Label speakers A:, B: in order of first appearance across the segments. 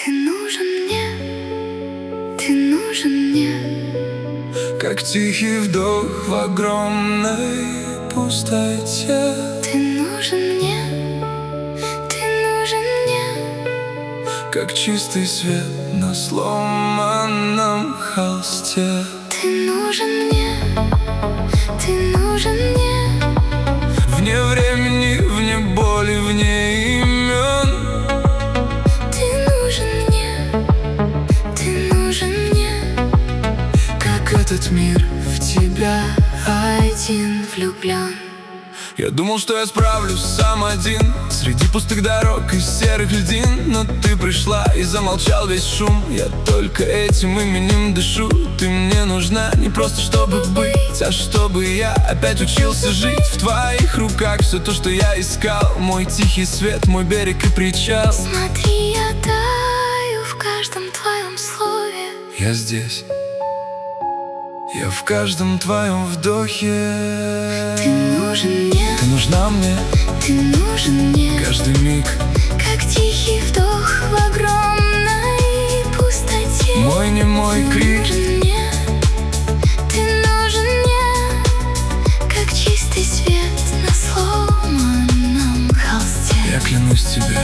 A: Ты нужен мне, ты нужен мне.
B: Как тихий вдох в огромной пустоте.
A: Ты нужен мне, ты нужен мне.
B: Как чистый свет на сломанном холсте.
A: Ты нужен мне, ты нужен мне.
B: Вне времени, вне боли, вне имен.
A: Ты нужен мне, ты нужен мне.
B: Как этот мир в тебя
A: Один влюблен.
B: Я думал, что я справлюсь сам один среди пустых дорог и серых льдин. Но ты пришла и замолчал весь шум. Я только этим именем дышу. Ты мне нужна не просто чтобы быть, а чтобы я опять учился жить. В твоих руках все то, что я искал. Мой тихий свет, мой берег и причал.
A: Смотри, я таю в каждом твоем слове.
B: Я здесь, я в каждом твоем вдохе.
A: Ты нужен мне,
B: Ты нужна мне,
A: ты нужен мне.
B: каждый миг.
A: Как тихий вдох в огромной пустоте.
B: Мой немой
A: Ты
B: крик.
A: нужен мне, ты нужен мне. Как чистый свет на сломанном холсте.
B: Я клянусь тебе.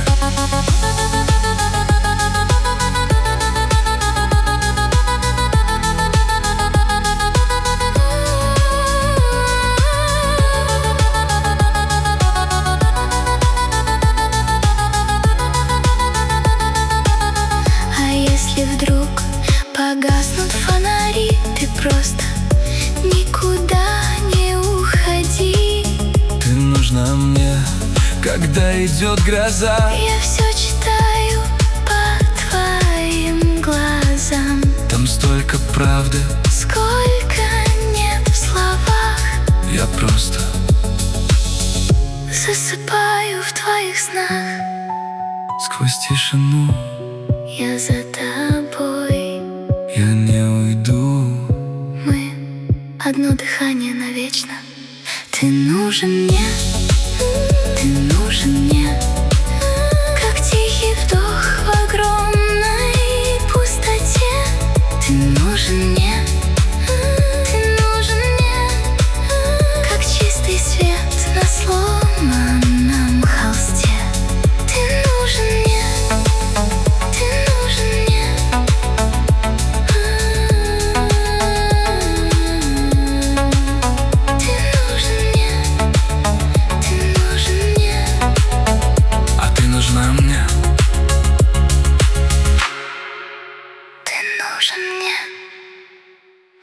A: Вдруг погаснут фонари, ты просто никуда не уходи.
B: Ты нужна мне, когда идет гроза.
A: Я все читаю по твоим глазам.
B: Там столько правды,
A: Сколько нет в словах.
B: я просто
A: Засыпаю в твоих снах.
B: сквозь тишину.
A: Я за тобой.
B: Я не уйду.
A: Мы одно дыхание навечно. Ты нужен мне,